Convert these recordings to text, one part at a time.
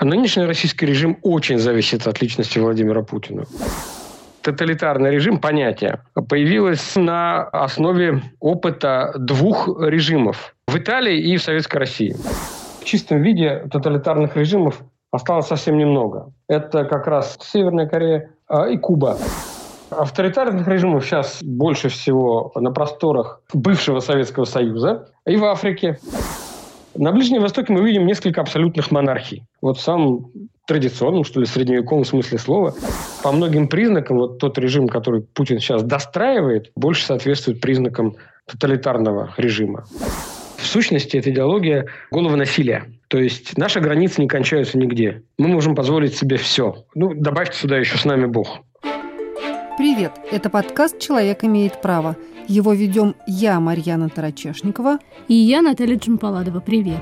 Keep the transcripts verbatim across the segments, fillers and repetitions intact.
А нынешний российский режим очень зависит от личности Владимира Путина. Тоталитарный режим, понятие, появилось на основе опыта двух режимов в Италии и в Советской России. В чистом виде тоталитарных режимов осталось совсем немного. Это как раз Северная Корея и Куба. Авторитарных режимов сейчас больше всего на просторах бывшего Советского Союза и в Африке. На Ближнем Востоке мы видим несколько абсолютных монархий. Вот в самом традиционном, что ли, средневековом смысле слова. По многим признакам вот тот режим, который Путин сейчас достраивает, больше соответствует признакам тоталитарного режима. В сущности, это идеология голого насилия. То есть наши границы не кончаются нигде. Мы можем позволить себе все. Ну, добавьте сюда еще «С нами Бог». Привет! Это подкаст «Человек имеет право». Его ведем я, Марьяна Тарачешникова. И я, Наталья Джампаладова. Привет!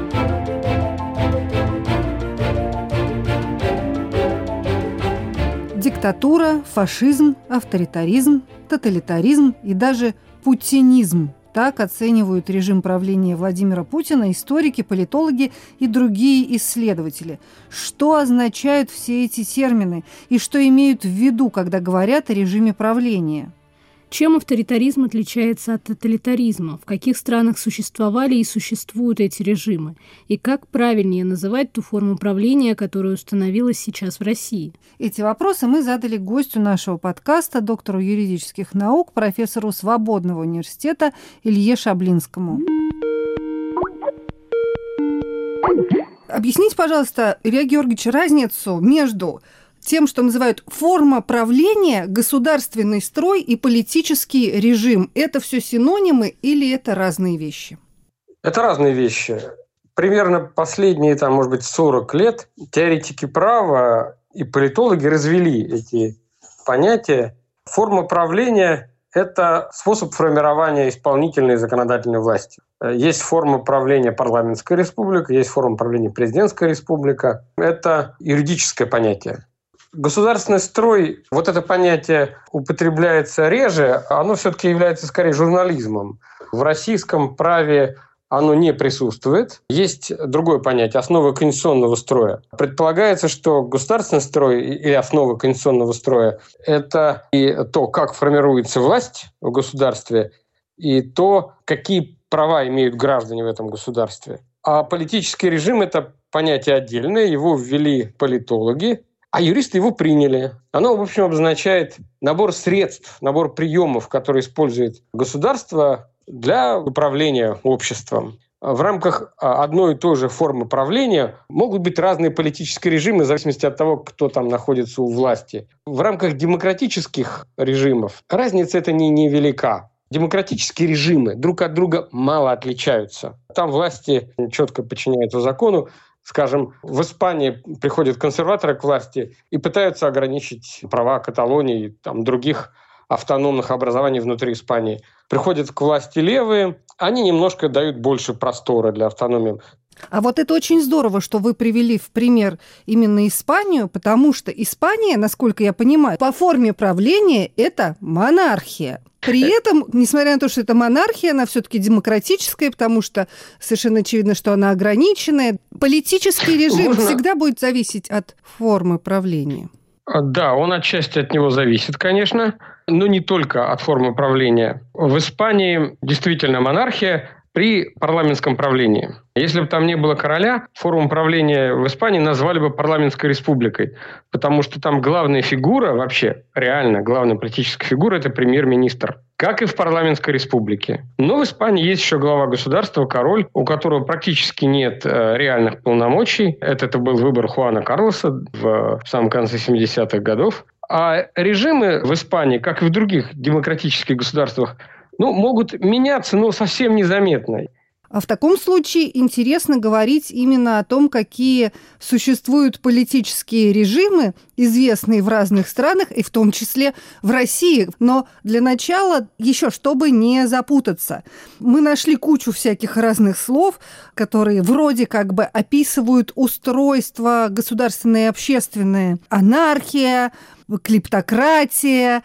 Диктатура, фашизм, авторитаризм, тоталитаризм и даже путинизм. Так оценивают режим правления Владимира Путина историки, политологи и другие исследователи. Что означают все эти термины и что имеют в виду, когда говорят о режиме правления? Чем авторитаризм отличается от тоталитаризма? В каких странах существовали и существуют эти режимы? И как правильнее называть ту форму правления, которая установилась сейчас в России? Эти вопросы мы задали гостю нашего подкаста, доктору юридических наук, профессору Свободного университета Илье Шаблинскому. Объясните, пожалуйста, Илья Георгиевич, разницу между тем, что называют форма правления, государственный строй и политический режим. Это все синонимы или это разные вещи? Это разные вещи. Примерно последние, там, может быть, сорок лет теоретики права и политологи развели эти понятия. Форма правления – это способ формирования исполнительной и законодательной власти. Есть форма правления парламентская республика, есть форма правления президентская республика. Это юридическое понятие. Государственный строй, вот это понятие употребляется реже, оно все-таки является скорее журнализмом. В российском праве оно не присутствует. Есть другое понятие – основа конституционного строя. Предполагается, что государственный строй или основа конституционного строя – это и то, как формируется власть в государстве, и то, какие права имеют граждане в этом государстве. А политический режим – это понятие отдельное, его ввели политологи, а юристы его приняли. Оно, в общем, обозначает набор средств, набор приемов, которые использует государство для управления обществом. В рамках одной и той же формы правления могут быть разные политические режимы в зависимости от того, кто там находится у власти. В рамках демократических режимов разница эта не невелика. Демократические режимы друг от друга мало отличаются. Там власти четко подчиняются закону. Скажем, в Испании приходят консерваторы к власти и пытаются ограничить права Каталонии и там, других автономных образований внутри Испании. Приходят к власти левые, они немножко дают больше простора для автономии. А вот это очень здорово, что вы привели в пример именно Испанию, потому что Испания, насколько я понимаю, по форме правления – это монархия. При этом, несмотря на то, что это монархия, она все-таки демократическая, потому что совершенно очевидно, что она ограниченная. Политический режим Можно... всегда будет зависеть от формы правления. Да, он отчасти от него зависит, конечно, но не только от формы правления. В Испании действительно монархия при парламентском правлении. Если бы там не было короля, форму правления в Испании назвали бы парламентской республикой, потому что там главная фигура, вообще реально главная политическая фигура – это премьер-министр, как и в парламентской республике. Но в Испании есть еще глава государства, король, у которого практически нет э, реальных полномочий. Это, это был выбор Хуана Карлоса в, в самом конце семидесятых годов. А режимы в Испании, как и в других демократических государствах, ну, могут меняться, но совсем незаметно. А в таком случае интересно говорить именно о том, какие существуют политические режимы, известные в разных странах, и в том числе в России. Но для начала, еще чтобы не запутаться, мы нашли кучу всяких разных слов, которые вроде как бы описывают устройство государственное и общественное. Анархия, клептократия,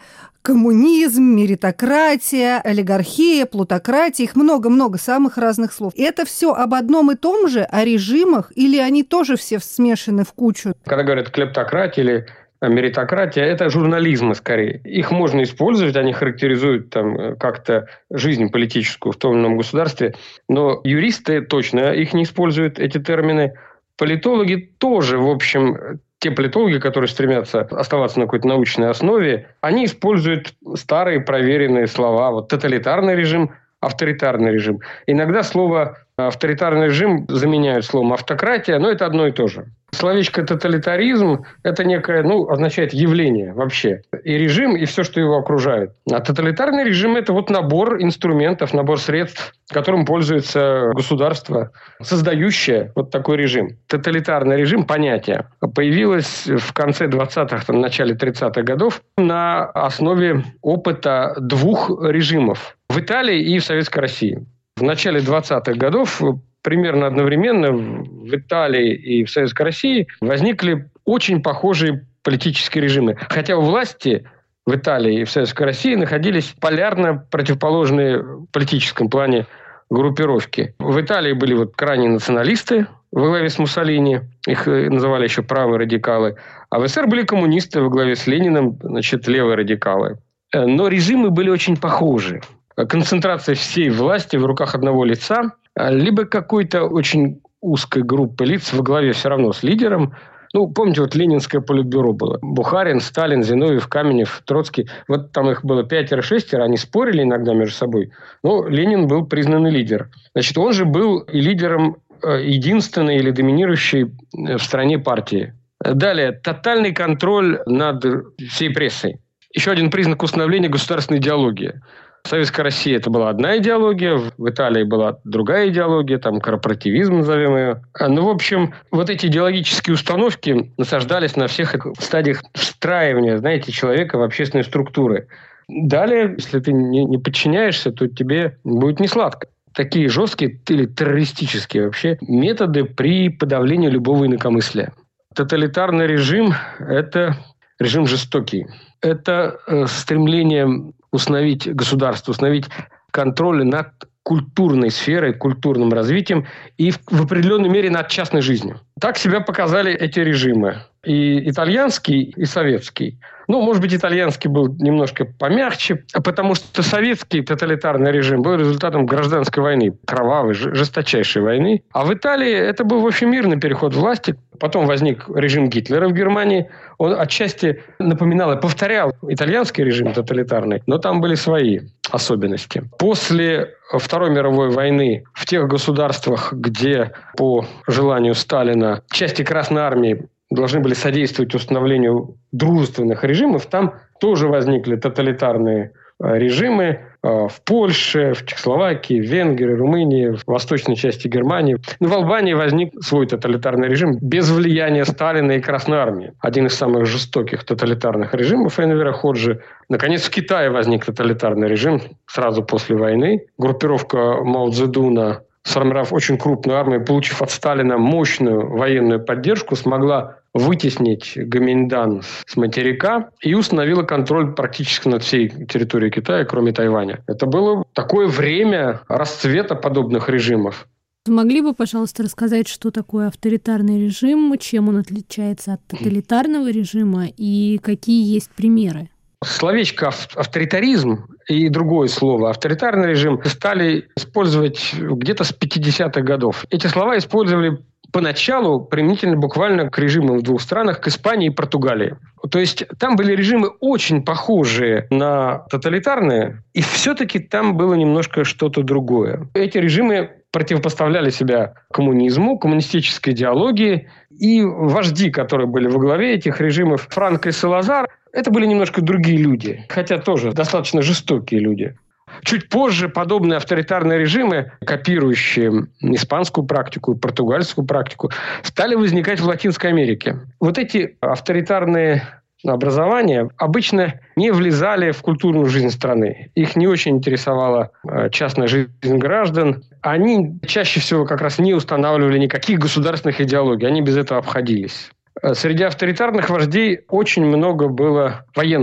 коммунизм, меритократия, олигархия, плутократия, их много-много самых разных слов. Это все об одном и том же, о режимах, или они тоже все смешаны в кучу? Когда говорят клептократия или меритократия, это журнализмы скорее. Их можно использовать, они характеризуют там как-то жизнь политическую в том или ином государстве, но юристы точно их не используют, эти термины. Политологи тоже, в общем, те политологи, которые стремятся оставаться на какой-то научной основе, они используют старые проверенные слова. Вот тоталитарный режим, авторитарный режим. Иногда слово авторитарный режим заменяют словом автократия, но это одно и то же. Словечко тоталитаризм – это некое, ну, означает явление вообще. И режим, и все, что его окружает. А тоталитарный режим – это вот набор инструментов, набор средств, которым пользуется государство, создающее вот такой режим. Тоталитарный режим – понятие. Появилось в конце двадцатых, там, начале тридцатых годов на основе опыта двух режимов в Италии и в Советской России. В начале двадцатых годов примерно одновременно в Италии и в Советской России возникли очень похожие политические режимы. Хотя у власти в Италии и в Советской России находились полярно противоположные в политическом плане группировки. В Италии были вот крайние националисты во главе с Муссолини, их называли еще правые радикалы, а в СССР были коммунисты во главе с Лениным, значит, левые радикалы. Но режимы были очень похожи. Концентрация всей власти в руках одного лица, либо какой-то очень узкой группы лиц во главе все равно с лидером. Ну, помните, вот Ленинское политбюро было. Бухарин, Сталин, Зиновьев, Каменев, Троцкий. Вот там их было пятеро-шестеро, они спорили иногда между собой. Но Ленин был признанный лидер. Значит, он же был и лидером единственной или доминирующей в стране партии. Далее, тотальный контроль над всей прессой. Еще один признак установления государственной идеологии. В Советской России это была одна идеология, в Италии была другая идеология, там корпоративизм, назовем ее. Ну, в общем, вот эти идеологические установки насаждались на всех стадиях встраивания, знаете, человека в общественные структуры. Далее, если ты не, не подчиняешься, то тебе будет несладко. Такие жесткие или террористические вообще методы при подавлении любого инакомыслия. Тоталитарный режим – это режим жестокий. Это э, стремление установить государство, установить контроль над культурной сферой, культурным развитием и в, в определенной мере над частной жизнью. Так себя показали эти режимы. И итальянский, и советский. Ну, может быть, итальянский был немножко помягче, потому что советский тоталитарный режим был результатом гражданской войны, кровавой, жесточайшей войны. А в Италии это был, в общем, мирный переход власти. Потом возник режим Гитлера в Германии. Он отчасти напоминал и повторял итальянский режим тоталитарный, но там были свои особенности. После Второй мировой войны в тех государствах, где по желанию Сталина части Красной Армии должны были содействовать установлению дружественных режимов, там тоже возникли тоталитарные режимы в Польше, в Чехословакии, в Венгрии, Румынии, в восточной части Германии. Но в Албании возник свой тоталитарный режим без влияния Сталина и Красной Армии. Один из самых жестоких тоталитарных режимов Энвера Ходжи. Наконец, в Китае возник тоталитарный режим сразу после войны. Группировка Мао Цзэдуна, сформировав очень крупную армию, получив от Сталина мощную военную поддержку, смогла вытеснить Гоминьдан с материка и установила контроль практически над всей территорией Китая, кроме Тайваня. Это было такое время расцвета подобных режимов. Могли бы, пожалуйста, рассказать, что такое авторитарный режим, чем он отличается от тоталитарного режима и какие есть примеры? Словечко «авторитаризм» и другое слово «авторитарный режим» стали использовать где-то с пятидесятых годов. Эти слова использовали поначалу применительно буквально к режимам в двух странах, к Испании и Португалии. То есть там были режимы очень похожие на тоталитарные, и все-таки там было немножко что-то другое. Эти режимы противопоставляли себя коммунизму, коммунистической идеологии, и вожди, которые были во главе этих режимов, Франко и Салазар, это были немножко другие люди, хотя тоже достаточно жестокие люди. Чуть позже подобные авторитарные режимы, копирующие испанскую практику, португальскую практику, стали возникать в Латинской Америке. Вот эти авторитарные образования обычно не влезали в культурную жизнь страны. Их не очень интересовала частная жизнь граждан. Они чаще всего как раз не устанавливали никаких государственных идеологий. Они без этого обходились. Среди авторитарных вождей очень много было военных.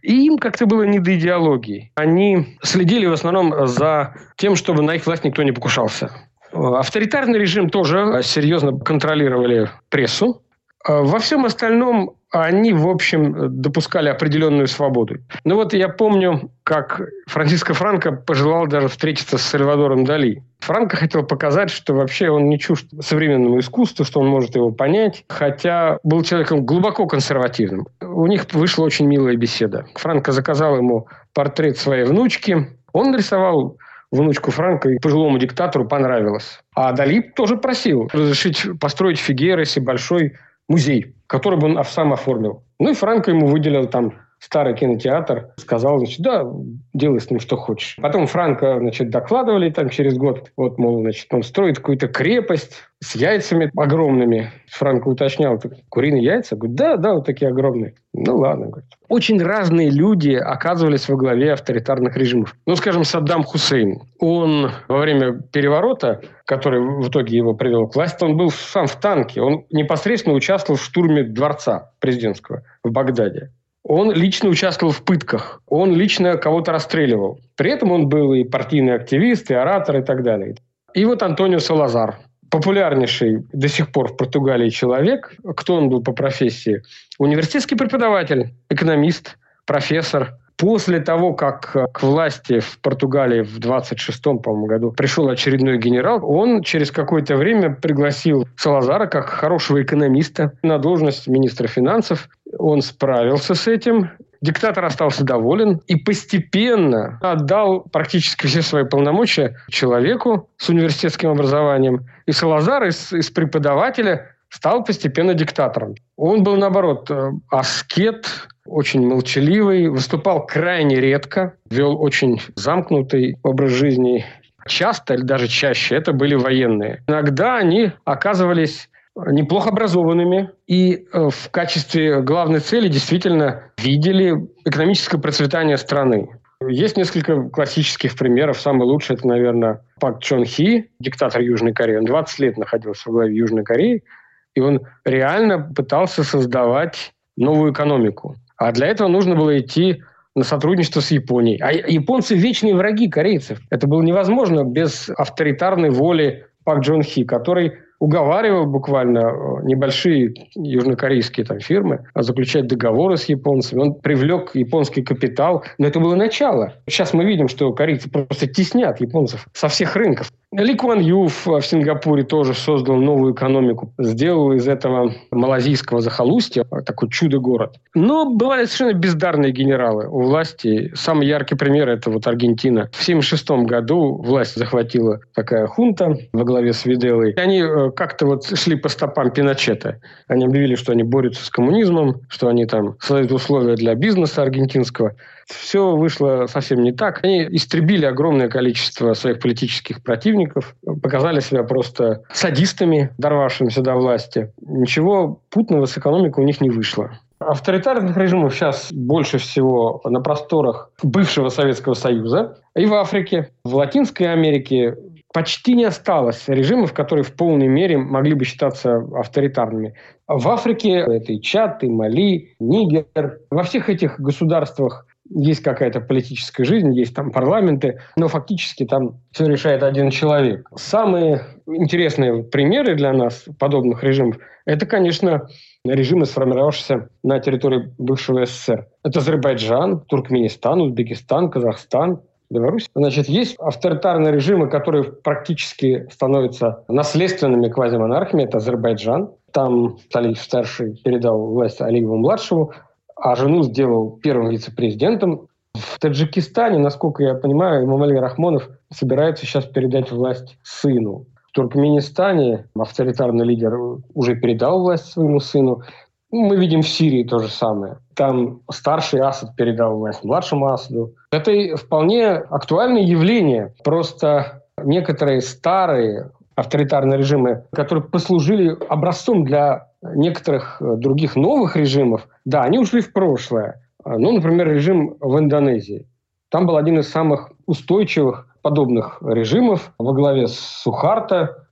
И им как-то было не до идеологии. Они следили в основном за тем, чтобы на их власть никто не покушался. Авторитарный режим тоже серьезно контролировали прессу. Во всем остальном они, в общем, допускали определенную свободу. Ну вот я помню, как Франциско Франко пожелал даже встретиться с Сальвадором Дали. Франко хотел показать, что вообще он не чужд современному искусству, что он может его понять, хотя был человеком глубоко консервативным. У них вышла очень милая беседа. Франко заказал ему портрет своей внучки. Он нарисовал внучку Франко, и пожилому диктатору понравилось. А Дали тоже просил разрешить построить в Фигуэросе большой музей, который бы он сам оформил. Ну и Франко ему выделил там старый кинотеатр, сказал, значит, да, делай с ним что хочешь. Потом Франко, значит, докладывали там через год, вот, мол, значит, он строит какую-то крепость с яйцами огромными. Франко уточнял, куриные яйца? Говорит, да, да, вот такие огромные. Ну ладно, говорит. Очень разные люди оказывались во главе авторитарных режимов. Ну, скажем, Саддам Хусейн. Он во время переворота, который в итоге его привел к власти, он был сам в танке. Он непосредственно участвовал в штурме дворца президентского в Багдаде. Он лично участвовал в пытках. Он лично кого-то расстреливал. При этом он был и партийный активист, и оратор, и так далее. И вот Антонио Салазар. Популярнейший до сих пор в Португалии человек. Кто он был по профессии? Университетский преподаватель, экономист, профессор. После того, как к власти в Португалии в двадцать шестом, по-моему, году пришел очередной генерал, он через какое-то время пригласил Салазара как хорошего экономиста на должность министра финансов. Он справился с этим. Диктатор остался доволен и постепенно отдал практически все свои полномочия человеку с университетским образованием. И Салазар из, из преподавателя стал постепенно диктатором. Он был, наоборот, аскет, очень молчаливый, выступал крайне редко, вел очень замкнутый образ жизни. Часто или даже чаще это были военные. Иногда они оказывались неплохо образованными и в качестве главной цели действительно видели экономическое процветание страны. Есть несколько классических примеров. Самый лучший – это, наверное, Пак Чон Хи, диктатор Южной Кореи. Он двадцать лет находился в главе Южной Кореи, и он реально пытался создавать новую экономику. А для этого нужно было идти на сотрудничество с Японией. А японцы – вечные враги корейцев. Это было невозможно без авторитарной воли Пак Чон Хи, который уговаривал буквально небольшие южнокорейские там, фирмы заключать договоры с японцами. Он привлек японский капитал. Но это было начало. Сейчас мы видим, что корейцы просто теснят японцев со всех рынков. Ли Куан Ю в Сингапуре тоже создал новую экономику. Сделал из этого малазийского захолустья такой чудо-город. Но бывали совершенно бездарные генералы у власти. Самый яркий пример – это вот Аргентина. В семьдесят шестом году власть захватила такая хунта во главе с Виделой. И они как-то вот шли по стопам Пиночета. Они объявили, что они борются с коммунизмом, что они там создают условия для бизнеса аргентинского. Все вышло совсем не так. Они истребили огромное количество своих политических противников, показали себя просто садистами, дорвавшимися до власти. Ничего путного с экономикой у них не вышло. Авторитарных режимов сейчас больше всего на просторах бывшего Советского Союза и в Африке. В Латинской Америке почти не осталось режимов, которые в полной мере могли бы считаться авторитарными. В Африке это и Чад, и Мали, Нигер. Во всех этих государствах есть какая-то политическая жизнь, есть там парламенты, но фактически там все решает один человек. Самые интересные примеры для нас подобных режимов – это, конечно, режимы, сформировавшиеся на территории бывшего СССР. Это Азербайджан, Туркменистан, Узбекистан, Казахстан, Беларусь. Значит, есть авторитарные режимы, которые практически становятся наследственными квазимонархиями. Это Азербайджан. Там Алиев-старший передал власть Алиеву-младшему, а жену сделал первым вице-президентом. В Таджикистане, насколько я понимаю, Эмомали Рахмонов собирается сейчас передать власть сыну. В Туркменистане авторитарный лидер уже передал власть своему сыну. Мы видим в Сирии то же самое. Там старший Асад передал власть младшему Асаду. Это вполне актуальное явление. Просто некоторые старые авторитарные режимы, которые послужили образцом для некоторых других новых режимов, да, они ушли в прошлое. Ну, например, режим в Индонезии. Там был один из самых устойчивых подобных режимов во главе с Сухарто.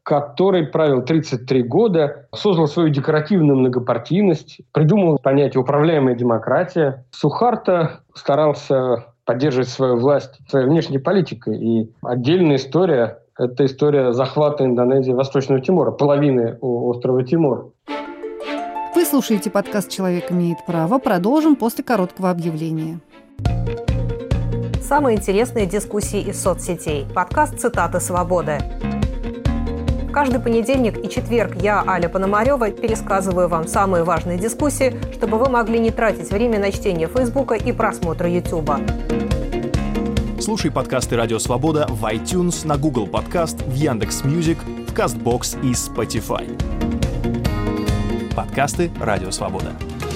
который правил тридцать три года, создал свою декоративную многопартийность, придумал понятие «управляемая демократия». Сухарто старался поддерживать свою власть своей внешней политикой. И отдельная история – это история захвата Индонезии Восточного Тимора, половины острова Тимор. Вы слушаете подкаст «Человек имеет право». Продолжим после короткого объявления. Самые интересные дискуссии из соцсетей. Подкаст «Цитаты свободы». Каждый понедельник и четверг я, Аля Пономарева, пересказываю вам самые важные дискуссии, чтобы вы могли не тратить время на чтение Фейсбука и просмотра Ютуба. Слушай подкасты «Радио Свобода» в iTunes, на Google Подкаст, в Яндекс.Мьюзик, в Кастбокс и Spotify. Подкасты «Радио Свобода».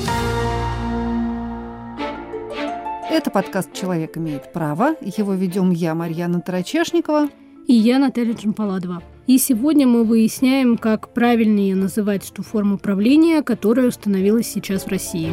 Это подкаст «Человек имеет право». Его ведем я, Марьяна Тарачешникова. И я, Наталья Джампаладова. И сегодня мы выясняем, как правильнее называть ту форму правления, которая установилась сейчас в России.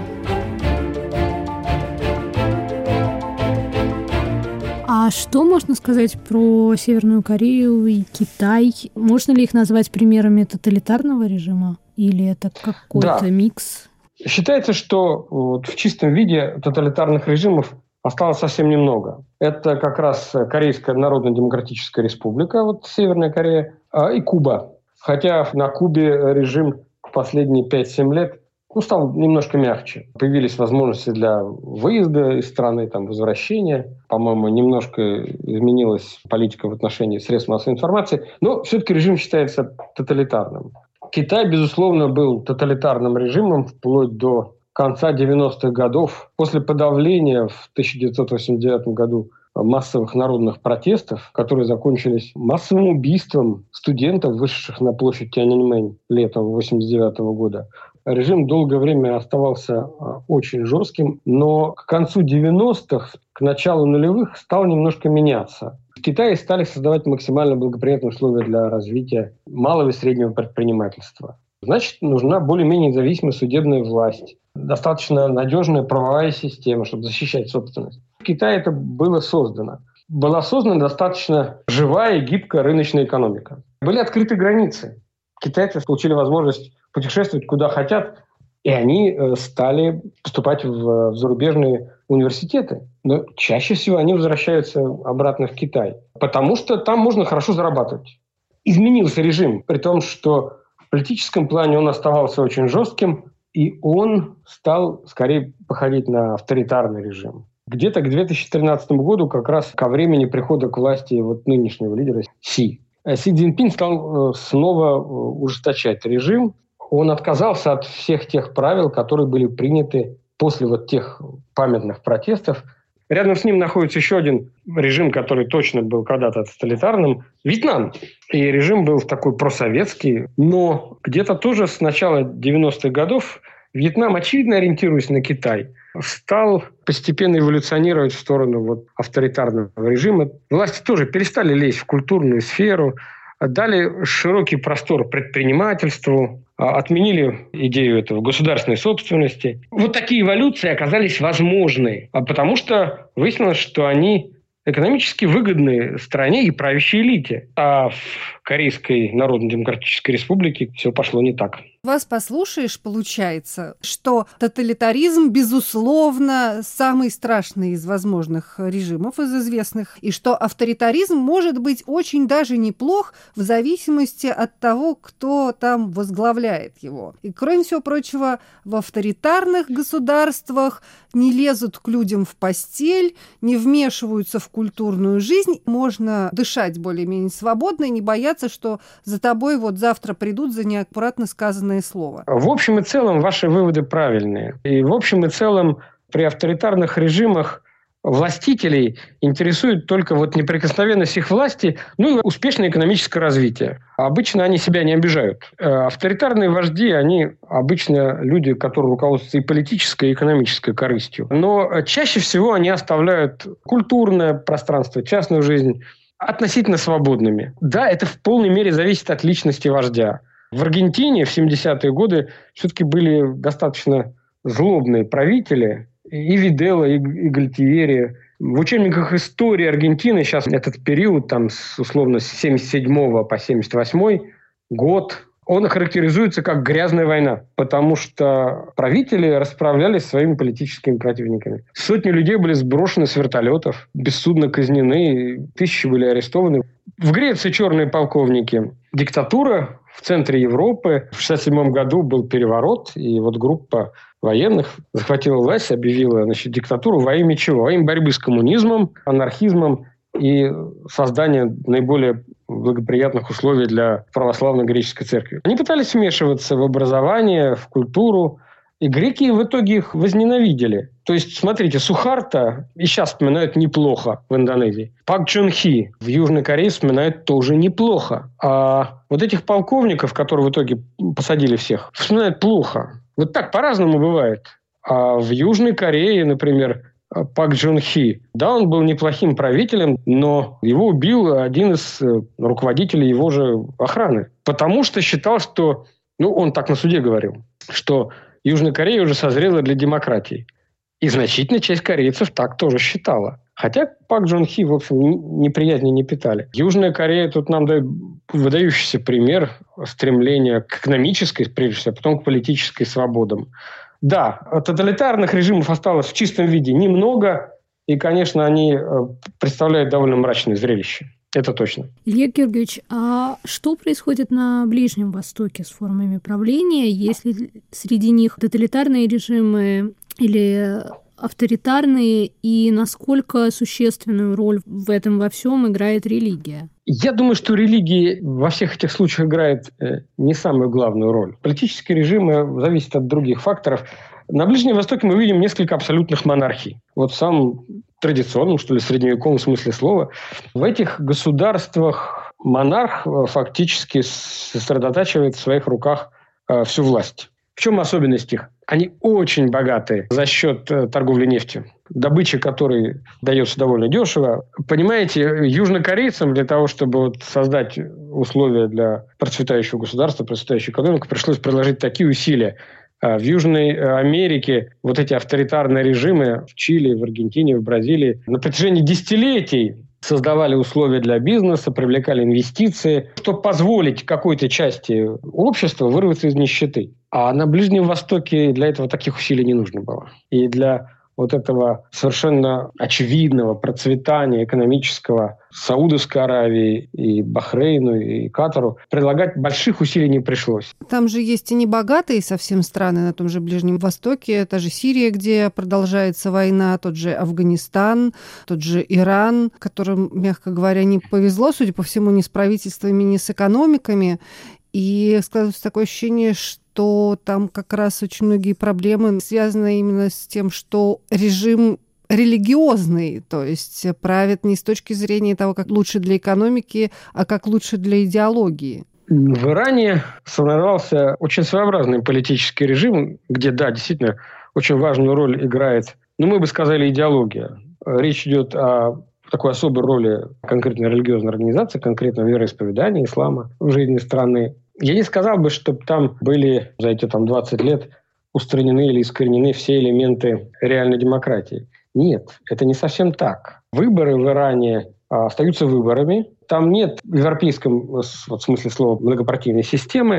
А что можно сказать про Северную Корею и Китай? Можно ли их назвать примерами тоталитарного режима? Или это какой-то да. микс? Считается, что вот в чистом виде тоталитарных режимов осталось совсем немного. Это как раз Корейская Народно-Демократическая Республика, вот Северная Корея, и Куба. Хотя на Кубе режим в последние пять-семь лет ну, стал немножко мягче. Появились возможности для выезда из страны, там, возвращения. По-моему, немножко изменилась политика в отношении средств массовой информации. Но все-таки режим считается тоталитарным. Китай, безусловно, был тоталитарным режимом вплоть до конца девяностых годов. После подавления в тысяча девятьсот восемьдесят девятом году массовых народных протестов, которые закончились массовым убийством студентов, вышедших на площадь Тяньаньмэнь летом восемьдесят девятого года, режим долгое время оставался очень жестким, но к концу девяностых, к началу нулевых стал немножко меняться. В Китае стали создавать максимально благоприятные условия для развития малого и среднего предпринимательства. Значит, нужна более-менее независимая судебная власть, достаточно надежная правовая система, чтобы защищать собственность. В Китае это было создано. Была создана достаточно живая и гибкая рыночная экономика. Были открыты границы. Китайцы получили возможность путешествовать куда хотят, и они стали поступать в зарубежные университеты. Но чаще всего они возвращаются обратно в Китай, потому что там можно хорошо зарабатывать. Изменился режим, при том, что в политическом плане он оставался очень жестким, и он стал скорее походить на авторитарный режим. Где-то к две тысячи тринадцатому году, как раз ко времени прихода к власти вот нынешнего лидера Си, Си Цзиньпин стал снова ужесточать режим. Он отказался от всех тех правил, которые были приняты после вот тех памятных протестов. Рядом с ним находится еще один режим, который точно был когда-то тоталитарным – Вьетнам. И режим был такой просоветский. Но где-то тоже с начала девяностых годов Вьетнам, очевидно ориентируясь на Китай, стал постепенно эволюционировать в сторону вот авторитарного режима. Власти тоже перестали лезть в культурную сферу, дали широкий простор предпринимательству, отменили идею этого государственной собственности. Вот такие эволюции оказались возможны, потому что выяснилось, что они экономически выгодны стране и правящей элите. А в Корейской Народно-Демократической Республике все пошло не так. Вас послушаешь, получается, что тоталитаризм, безусловно, самый страшный из возможных режимов, из известных, и что авторитаризм может быть очень даже неплох в зависимости от того, кто там возглавляет его. И, кроме всего прочего, в авторитарных государствах не лезут к людям в постель, не вмешиваются в культурную жизнь, можно дышать более-менее свободно и не бояться, что за тобой вот завтра придут за неаккуратно сказанное слово. В общем и целом ваши выводы правильные. И в общем и целом при авторитарных режимах властителей интересует только вот неприкосновенность их власти, ну и успешное экономическое развитие. Обычно они себя не обижают. Авторитарные вожди, они обычно люди, которые руководствуются и политической, и экономической корыстью. Но чаще всего они оставляют культурное пространство, частную жизнь относительно свободными. Да, это в полной мере зависит от личности вождя. В Аргентине в семидесятые годы все-таки были достаточно злобные правители, и Видела, и, и Гальтиери. В учебниках истории Аргентины сейчас этот период, там, с, условно, с семьдесят седьмого по семьдесят восьмой, год, он характеризуется как грязная война, потому что правители расправлялись со своими политическими противниками. Сотни людей были сброшены с вертолетов, бессудно казнены, тысячи были арестованы. В Греции черные полковники. Диктатура в центре Европы. В шестьдесят седьмом году был переворот, и вот группа военных захватила власть, объявила, значит, диктатуру во имя чего? Во имя борьбы с коммунизмом, анархизмом и создания наиболее благоприятных условий для православной греческой церкви. Они пытались вмешиваться в образование, в культуру, и греки в итоге их возненавидели. То есть, смотрите, Сухарто и сейчас вспоминают неплохо в Индонезии. Пак Чун Хи в Южной Корее вспоминают тоже неплохо. А вот этих полковников, которые в итоге посадили всех, вспоминают плохо. Вот так по-разному бывает. А в Южной Корее, например, Пак Чун Хи, да, он был неплохим правителем, но его убил один из руководителей его же охраны. Потому что считал, что, ну, он так на суде говорил, что Южная Корея уже созрела для демократии. И значительная часть корейцев так тоже считала. Хотя Пак Чун Хи, в общем, неприязни не питали. Южная Корея тут нам дает выдающийся пример стремления к экономической, прежде всего, а потом к политической свободам. Да, тоталитарных режимов осталось в чистом виде немного, и, конечно, они представляют довольно мрачное зрелище. Это точно. Илья Георгиевич, а что происходит на Ближнем Востоке с формами правления, если среди них тоталитарные режимы или авторитарные, и насколько существенную роль в этом во всем играет религия? Я думаю, что религия во всех этих случаях играет не самую главную роль. Политические режимы зависят от других факторов. На Ближнем Востоке мы видим несколько абсолютных монархий. Вот в самом традиционном, что ли, средневековом смысле слова. В этих государствах монарх фактически сосредотачивает в своих руках всю власть. В чем особенность их? Они очень богаты за счет торговли нефтью, добыча которой дается довольно дешево. Понимаете, южнокорейцам для того, чтобы вот создать условия для процветающего государства, процветающей экономики, пришлось приложить такие усилия. В Южной Америке вот эти авторитарные режимы в Чили, в Аргентине, в Бразилии на протяжении десятилетий создавали условия для бизнеса, привлекали инвестиции, чтобы позволить какой-то части общества вырваться из нищеты. А на Ближнем Востоке для этого таких усилий не нужно было. И для вот этого совершенно очевидного процветания экономического Саудовской Аравии и Бахрейну и Катару прилагать больших усилий не пришлось. Там же есть и небогатые совсем страны на том же Ближнем Востоке. Та же Сирия, где продолжается война, тот же Афганистан, тот же Иран, которым, мягко говоря, не повезло, судя по всему, ни с правительствами, ни с экономиками. И складывается такое ощущение, что там как раз очень многие проблемы связаны именно с тем, что режим религиозный, то есть правит не с точки зрения того, как лучше для экономики, а как лучше для идеологии. В Иране сформировался очень своеобразный политический режим, где, да, действительно, очень важную роль играет, ну, мы бы сказали, идеология. Речь идет о такой особой роли конкретной религиозной организации, конкретного вероисповедания ислама в жизни страны. Я не сказал бы, что там были за эти там, двадцать лет устранены или искоренены все элементы реальной демократии. Нет, это не совсем так. Выборы в Иране а, остаются выборами. Там нет в европейском вот, смысле слова многопартийной системы,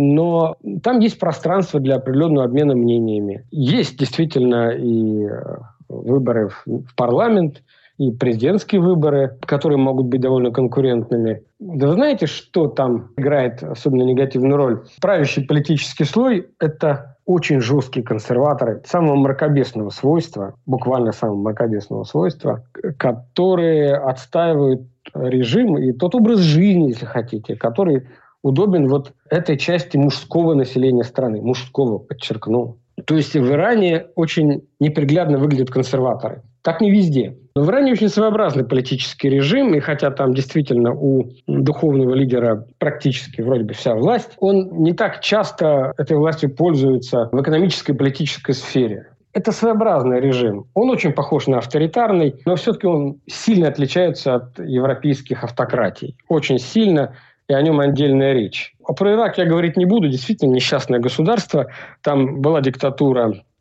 но там есть пространство для определенного обмена мнениями. Есть действительно и выборы в парламент, и президентские выборы, которые могут быть довольно конкурентными. Да вы знаете, что там играет особенно негативную роль? Правящий политический слой – это очень жесткие консерваторы самого мракобесного свойства, буквально самого мракобесного свойства, которые отстаивают режим и тот образ жизни, если хотите, который удобен вот этой части мужского населения страны. Мужского, подчеркну. То есть в Иране очень неприглядно выглядят консерваторы. Так не везде. Но в Иране очень своеобразный политический режим, и хотя там действительно у духовного лидера практически вроде бы вся власть, он не так часто этой властью пользуется в экономической и политической сфере. Это своеобразный режим. Он очень похож на авторитарный, но все-таки он сильно отличается от европейских автократий. Очень сильно, и о нем отдельная речь. А про Ирак я говорить не буду. Действительно несчастное государство. Там была диктатура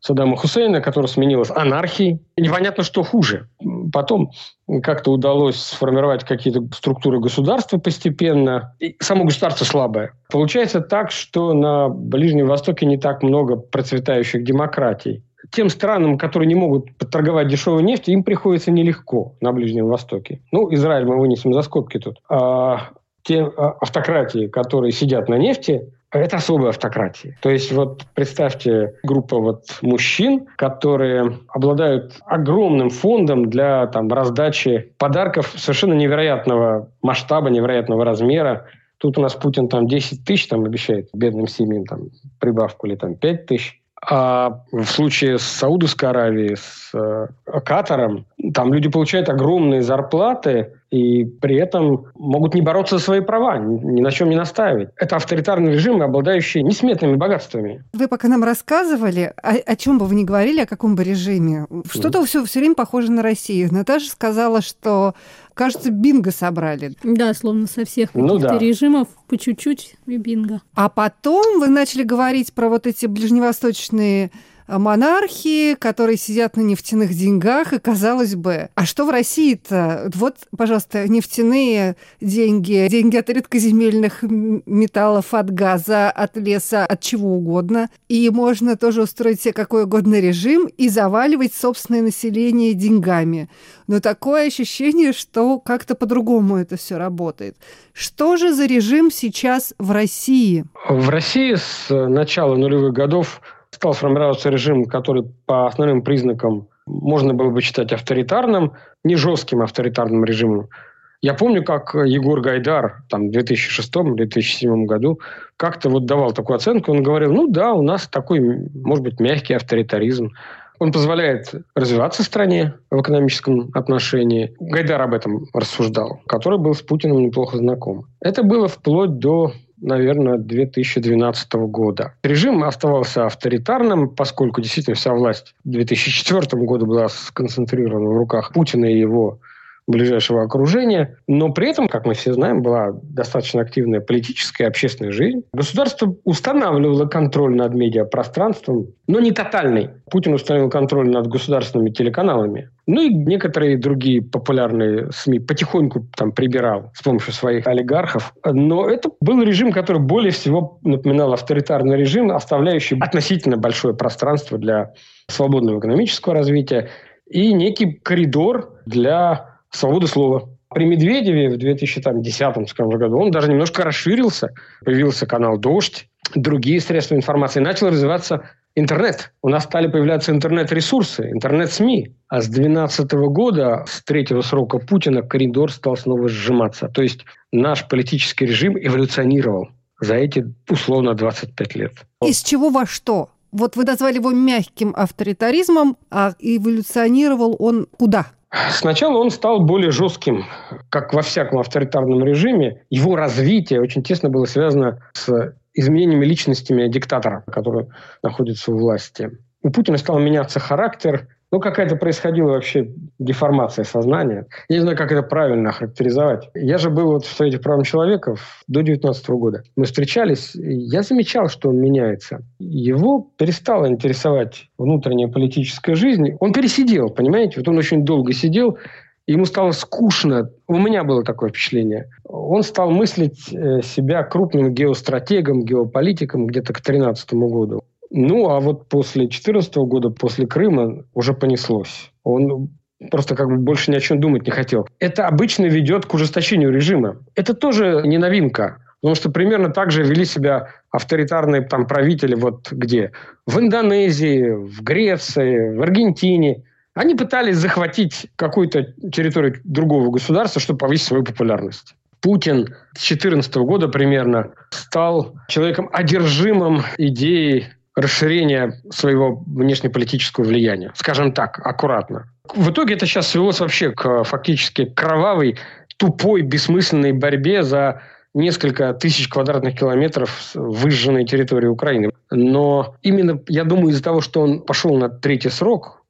Саддама Хусейна, которая сменилась анархией. И непонятно, что хуже. Потом как-то удалось сформировать какие-то структуры государства постепенно. И само государство слабое. Получается так, что на Ближнем Востоке не так много процветающих демократий. Тем странам, которые не могут торговать дешевой нефтью, им приходится нелегко на Ближнем Востоке. Ну, Израиль мы вынесем за скобки тут. А те автократии, которые сидят на нефти, это особые автократии. То есть вот представьте группу вот мужчин, которые обладают огромным фондом для там, раздачи подарков совершенно невероятного масштаба, невероятного размера. Тут у нас Путин там десять тысяч там, обещает бедным семьям там, прибавку или там, пять тысяч. А в случае с Саудовской Аравией, с э, Катаром, там люди получают огромные зарплаты и при этом могут не бороться за свои права, ни на чем не настаивать. Это авторитарные режимы, обладающие несметными богатствами. Вы пока нам рассказывали, о, о чем бы вы ни говорили, о каком бы режиме, что-то mm. все, все время похоже на Россию. Наташа сказала, что, кажется, бинго собрали. Да, словно со всех каких-то ну, да. режимов по чуть-чуть и бинго. А потом вы начали говорить про вот эти ближневосточные монархии, которые сидят на нефтяных деньгах, и, казалось бы, а что в России-то? Вот, пожалуйста, нефтяные деньги, деньги от редкоземельных металлов, от газа, от леса, от чего угодно. И можно тоже устроить себе какой угодно режим и заваливать собственное население деньгами. Но такое ощущение, что как-то по-другому это все работает. Что же за режим сейчас в России? В России с начала нулевых годов стал формироваться режим, который по основным признакам можно было бы считать авторитарным, не жестким авторитарным режимом. Я помню, как Егор Гайдар там, в две тысячи шестом - две тысячи седьмом году как-то вот давал такую оценку. Он говорил, ну да, у нас такой, может быть, мягкий авторитаризм. Он позволяет развиваться стране в экономическом отношении. Гайдар об этом рассуждал, который был с Путиным неплохо знаком. Это было вплоть до, наверное, две тысячи двенадцатого года. Режим оставался авторитарным, поскольку действительно вся власть в две тысячи четвёртом году была сконцентрирована в руках Путина и его ближайшего окружения. Но при этом, как мы все знаем, была достаточно активная политическая и общественная жизнь. Государство устанавливало контроль над медиапространством, но не тотальный. Путин установил контроль над государственными телеканалами. Ну и некоторые другие популярные СМИ потихоньку там прибирал с помощью своих олигархов. Но это был режим, который более всего напоминал авторитарный режим, оставляющий относительно большое пространство для свободного экономического развития и некий коридор для свободы слова. При Медведеве в две тысячи десятом году он даже немножко расширился. Появился канал «Дождь», другие средства информации. Начал развиваться интернет. У нас стали появляться интернет-ресурсы, интернет-СМИ. А с две тысячи двенадцатого года, с третьего срока Путина, коридор стал снова сжиматься. То есть наш политический режим эволюционировал за эти, условно, двадцать пять лет. Из чего во что? Вот вы назвали его мягким авторитаризмом, а эволюционировал он куда? Сначала он стал более жестким, как во всяком авторитарном режиме. Его развитие очень тесно было связано с изменениями личностями диктатора, который находится у власти. У Путина стал меняться характер. Ну, какая-то происходила вообще деформация сознания. Я не знаю, как это правильно охарактеризовать. Я же был вот в Совете прав человека до две тысячи девятнадцатого года. Мы встречались, и я замечал, что он меняется. Его перестала интересовать внутренняя политическая жизнь. Он пересидел, понимаете? Вот он очень долго сидел, и ему стало скучно. У меня было такое впечатление. Он стал мыслить себя крупным геостратегом, геополитиком где-то к две тысячи тринадцатому году. Ну, а вот после две тысячи четырнадцатого года, после Крыма, уже понеслось. Он просто как бы больше ни о чем думать не хотел. Это обычно ведет к ужесточению режима. Это тоже не новинка. Потому что примерно так же вели себя авторитарные там правители вот где? В Индонезии, в Греции, в Аргентине. Они пытались захватить какую-то территорию другого государства, чтобы повысить свою популярность. Путин с две тысячи четырнадцатого года примерно стал человеком, одержимым идеей расширения своего внешнеполитического влияния. Скажем так, аккуратно. В итоге это сейчас свелось вообще к фактически кровавой, тупой, бессмысленной борьбе за несколько тысяч квадратных километров выжженной территории Украины. Но именно, я думаю, из-за того, что он пошел на третий срок,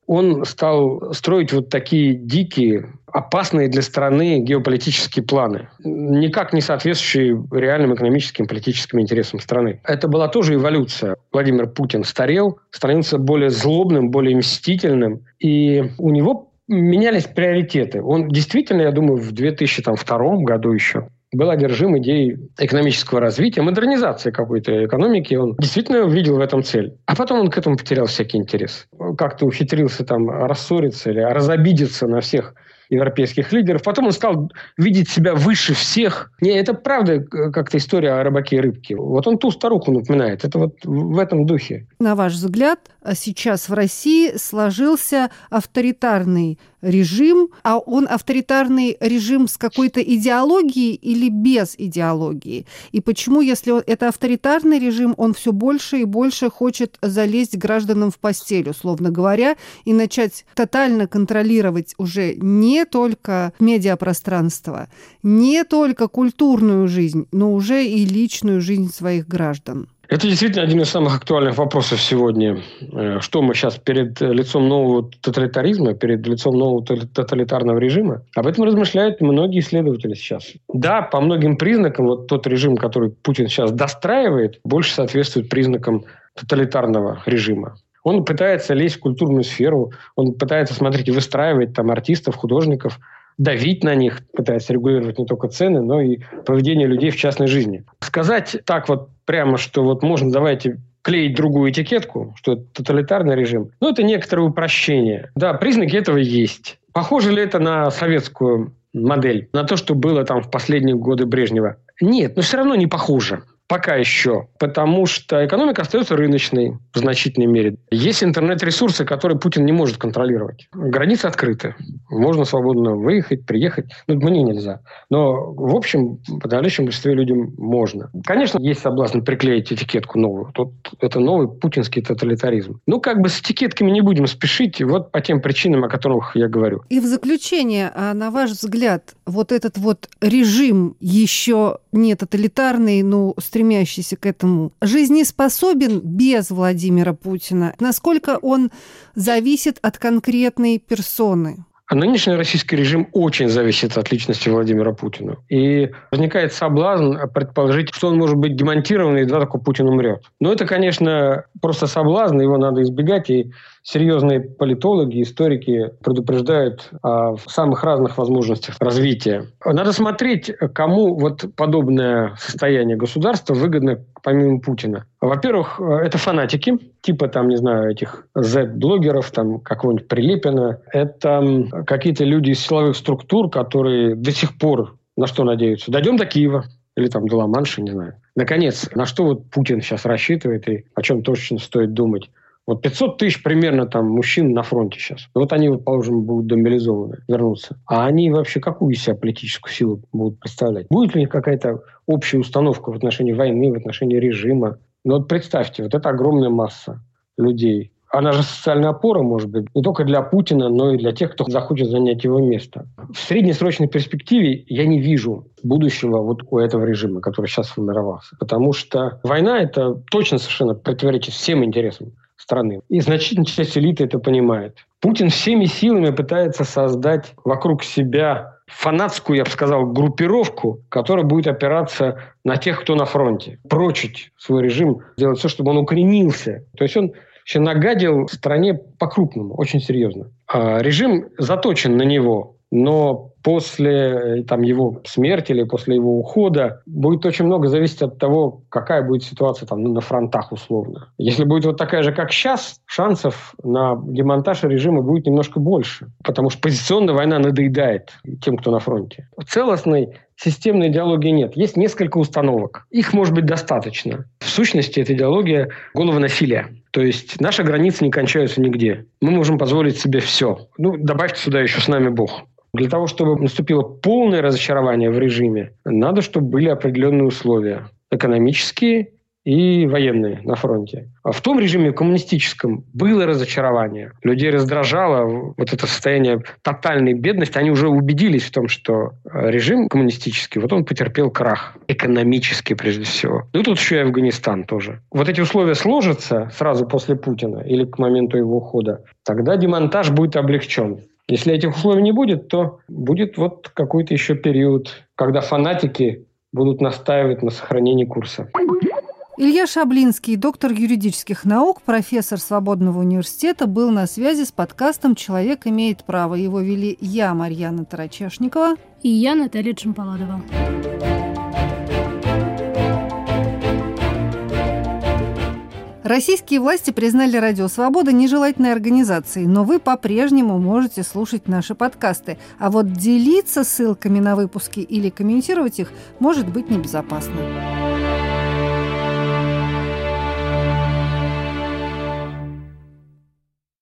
он стал строить вот такие дикие, опасные для страны геополитические планы, никак не соответствующие реальным экономическим и политическим интересам страны. Это была тоже эволюция. Владимир Путин старел, становился более злобным, более мстительным, и у него менялись приоритеты. Он действительно, я думаю, в две тысячи втором году еще был одержим идеей экономического развития, модернизации какой-то экономики. Он действительно видел в этом цель. А потом он к этому потерял всякий интерес. Как-то ухитрился там рассориться или разобидеться на всех европейских лидеров. Потом он стал видеть себя выше всех. Не, это правда как-то история о рыбаке и рыбке. Вот он ту старуху напоминает. Это вот в этом духе. На ваш взгляд, сейчас в России сложился авторитарный режим, а он авторитарный режим с какой-то идеологией или без идеологии? И почему, если он, это авторитарный режим, он все больше и больше хочет залезть гражданам в постель, условно говоря, и начать тотально контролировать уже не только медиапространство, не только культурную жизнь, но уже и личную жизнь своих граждан? Это действительно один из самых актуальных вопросов сегодня. Что мы сейчас перед лицом нового тоталитаризма, перед лицом нового тоталитарного режима? Об этом размышляют многие исследователи сейчас. Да, по многим признакам вот тот режим, который Путин сейчас достраивает, больше соответствует признакам тоталитарного режима. Он пытается лезть в культурную сферу, он пытается, смотрите, выстраивать там артистов, художников, давить на них, пытается регулировать не только цены, но и поведение людей в частной жизни. Сказать так вот прямо, что вот можно, давайте клеить другую этикетку, что это тоталитарный режим, ну, это некоторое упрощение. Да, признаки этого есть. Похоже ли это на советскую модель, на то, что было там в последние годы Брежнева? Нет, но все равно не похоже. Пока еще. Потому что экономика остается рыночной в значительной мере. Есть интернет-ресурсы, которые Путин не может контролировать. Границы открыты. Можно свободно выехать, приехать. Ну, мне нельзя. Но, в общем, в подавляющем большинстве людям можно. Конечно, есть соблазн приклеить этикетку новую. Тут это новый путинский тоталитаризм. Ну, как бы с этикетками не будем спешить. Вот по тем причинам, о которых я говорю. И в заключение, а на ваш взгляд, вот этот вот режим еще не тоталитарный, но стремящийся к этому, жизнеспособен без Владимира Путина? Насколько он зависит от конкретной персоны? А нынешний российский режим очень зависит от личности Владимира Путина. И возникает соблазн предположить, что он может быть демонтирован, и едва только Путин умрет. Но это, конечно, просто соблазн, его надо избегать. И серьезные политологи, историки предупреждают о самых разных возможностях развития. Надо смотреть, кому вот подобное состояние государства выгодно помимо Путина. Во-первых, это фанатики, типа там, не знаю, этих зет-блогеров, там какого-нибудь Прилепина. Это какие-то люди из силовых структур, которые до сих пор на что надеются? Дойдем до Киева или там до Ла-Манша, не знаю. Наконец, на что вот Путин сейчас рассчитывает и о чем точно стоит думать? Вот пятьсот тысяч примерно там мужчин на фронте сейчас. Вот они, вот, положим, будут демобилизованы, вернутся. А они вообще какую из себя политическую силу будут представлять? Будет ли у них какая-то общая установка в отношении войны, в отношении режима? Ну вот представьте, вот эта огромная масса людей. Она же социальная опора, может быть, не только для Путина, но и для тех, кто захочет занять его место. В среднесрочной перспективе я не вижу будущего вот у этого режима, который сейчас сформировался. Потому что война – это точно совершенно противоречит всем интересам страны. И значительная часть элиты это понимает. Путин всеми силами пытается создать вокруг себя фанатскую, я бы сказал, группировку, которая будет опираться на тех, кто на фронте. Прочить свой режим, делать все, чтобы он укоренился. То есть он еще нагадил стране по-крупному, очень серьезно. А режим заточен на него, но после там, его смерти или после его ухода будет очень много зависеть от того, какая будет ситуация там, ну, на фронтах условно. Если будет вот такая же, как сейчас, шансов на демонтаж режима будет немножко больше, потому что позиционная война надоедает тем, кто на фронте. Целостной системной идеологии нет. Есть несколько установок. Их может быть достаточно. В сущности, эта идеология – головонасилие. То есть наши границы не кончаются нигде. Мы можем позволить себе все. Ну, добавьте сюда еще «с нами Бог». Для того, чтобы наступило полное разочарование в режиме, надо, чтобы были определенные условия. Экономические и военные на фронте. А в том режиме коммунистическом было разочарование. Людей раздражало вот это состояние тотальной бедности. Они уже убедились в том, что режим коммунистический, вот он потерпел крах. Экономически, прежде всего. Ну и тут еще и Афганистан тоже. Вот эти условия сложатся сразу после Путина или к моменту его ухода, тогда демонтаж будет облегчен. Если этих условий не будет, то будет вот какой-то еще период, когда фанатики будут настаивать на сохранении курса. Илья Шаблинский, доктор юридических наук, профессор Свободного университета, был на связи с подкастом «Человек имеет право». Его вели я, Марьяна Тарачешникова. И я, Наталья Джампаладова. Российские власти признали «Радио Свобода» нежелательной организацией, но вы по-прежнему можете слушать наши подкасты. А вот делиться ссылками на выпуски или комментировать их может быть небезопасно.